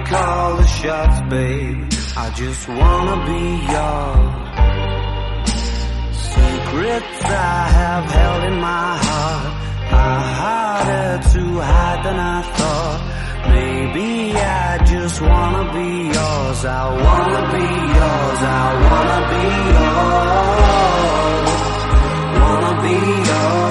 call the shots, babe. I just wanna be yours. Secrets I have held in my heart are harder to hide than I thought. Maybe I just wanna be yours. I wanna be yours. I wanna be yours. Wanna be yours.